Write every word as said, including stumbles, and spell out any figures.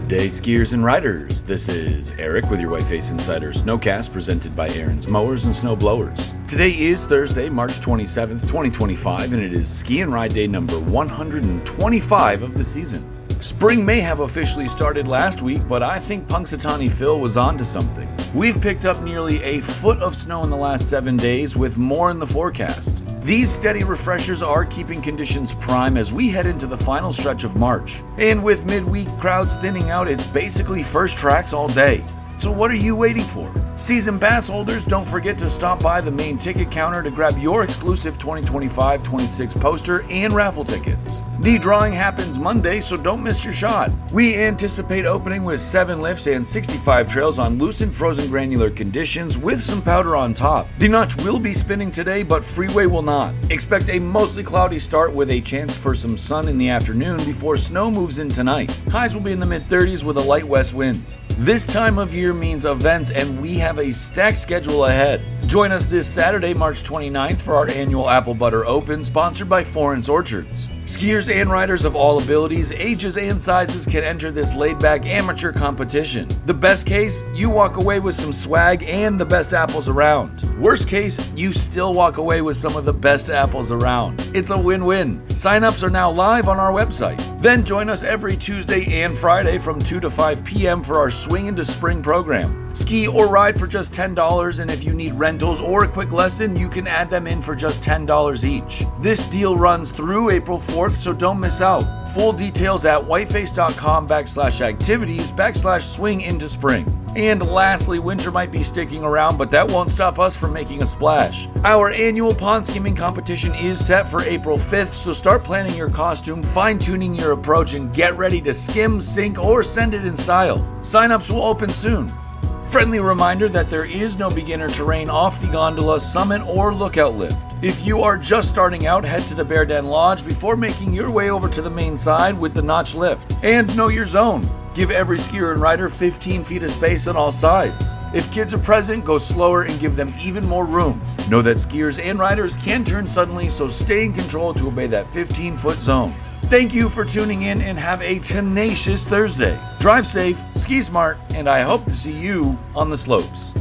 day, skiers and riders. This is Eric with your Whiteface Insider Snowcast presented by Aaron's Mowers and Snow Blowers. Today is Thursday, March twenty-seventh, twenty twenty-five, and it is ski and ride day number one hundred twenty-five of the season. Spring may have officially started last week, but I think Punxsutawney Phil was onto something. We've picked up nearly a foot of snow in the last seven days, with more in the forecast. These steady refreshers are keeping conditions prime as we head into the final stretch of March. And with midweek crowds thinning out, it's basically first tracks all day. So what are you waiting for? Season pass holders, don't forget to stop by the main ticket counter to grab your exclusive twenty twenty-five twenty-six poster and raffle tickets. The drawing happens Monday, so don't miss your shot. We anticipate opening with seven lifts and sixty-five trails on loose and frozen granular conditions with some powder on top. The notch will be spinning today, but freeway will not. Expect a mostly cloudy start with a chance for some sun in the afternoon before snow moves in tonight. Highs will be in the mid thirties with a light west wind. This time of year means events, and we have a stacked schedule ahead. Join us this Saturday, March twenty-ninth for our annual Apple Butter Open, sponsored by Florence Orchards. Skiers and riders of all abilities, ages, and sizes can enter this laid-back amateur competition. The best case, you walk away with some swag and the best apples around. Worst case, you still walk away with some of the best apples around. It's a win-win. Sign-ups are now live on our website. Then join us every Tuesday and Friday from two to five p.m. for our Swing into Spring program. Ski or ride for just ten dollars, and if you need rentals or a quick lesson, you can add them in for just ten dollars each. This deal runs through April fourth, so don't miss out. Full details at whiteface.com backslash activities backslash swing into spring. And lastly, winter might be sticking around, but that won't stop us from making a splash. Our annual pond skimming competition is set for April fifth, so start planning your costume, fine-tuning your approach, and get ready to skim, sink, or send it in style. Sign-ups will open soon. Friendly reminder that there is no beginner terrain off the gondola, summit, or lookout lift. If you are just starting out, head to the Bear Den Lodge before making your way over to the main side with the notch lift. And know your zone. Give every skier and rider fifteen feet of space on all sides. If kids are present, go slower and give them even more room. Know that skiers and riders can turn suddenly, so stay in control to obey that fifteen-foot zone. Thank you for tuning in and have a tenacious Thursday. Drive safe, ski smart, and I hope to see you on the slopes.